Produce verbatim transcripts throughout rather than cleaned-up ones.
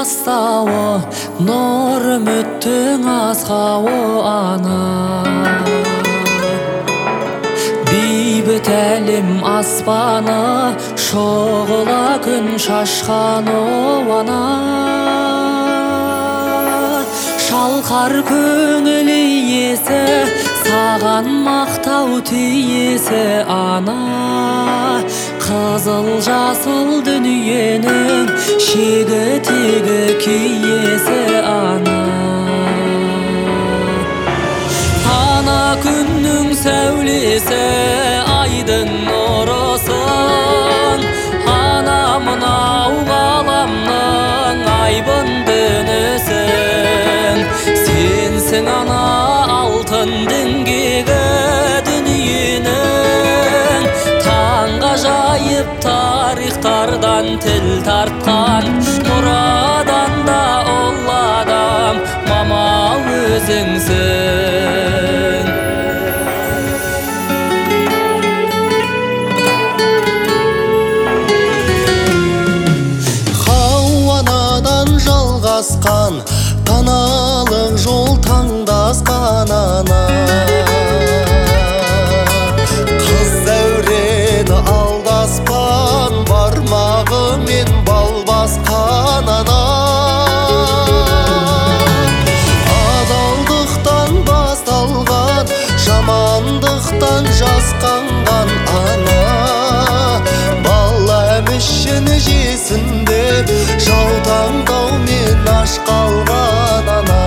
бастауы, нұр үміттің асқауы ана. Бейбіт әлем аспаны, шұғыла күн шашқаны ана. Шалқар көңіл иесі, саған мақтау тиесі ана. Қызыл жасыл дүниенің шегі тегі киесі ана. Ана күннің сәулесі, айдың нұрысын, ана мынау ғаламның айбын дүнісін. Сенсің ана алтын діңгегі дүниенің, таңғажайып тарихтардан тіл тартқан, мұрадан да ұлы адам мама өзіңсің. Хауанадан жалғасқан, даналық жол таңдасқан ана. Қыз дәурені алдаспан, бармағымен бал басқан ана. Адалдықтан басталған, жамандықтан жасқанған ана. Бала әмішін жесін деп, жаутаңдаумен аш қалған ана.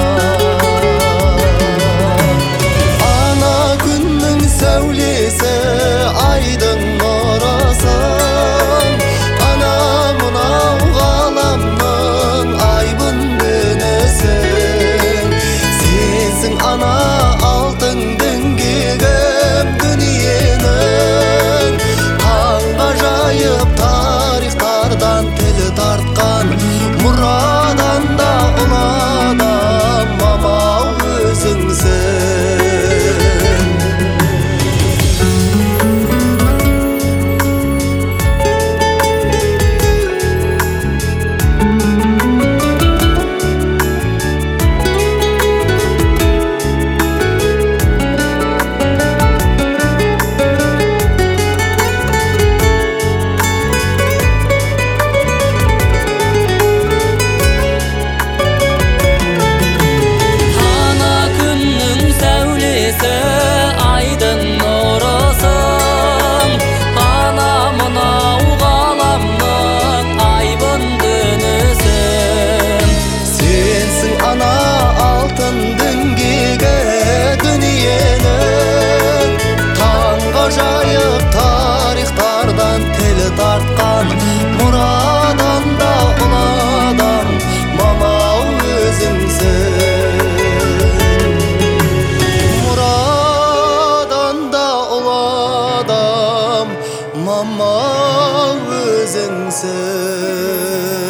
Ана күннің сәулесі, айдың нұрысын, ана мынау ғаламның айбын дүнісін. Сенсің ана алтын діңгегім дүниенің, таңғажайып тарихтардан тілі тартқан, мұрадан да ұлы адам мама өзіңсің. Айдың нұрысын, ана мынау ғаламның айбын дүнісін. Сенсің ана алтын діңгегі дүниенің, таңғажайып тарихтардан тілі тартқан, мұрадан да ұлы адам мама өзіңсің. Мама өзіңсің.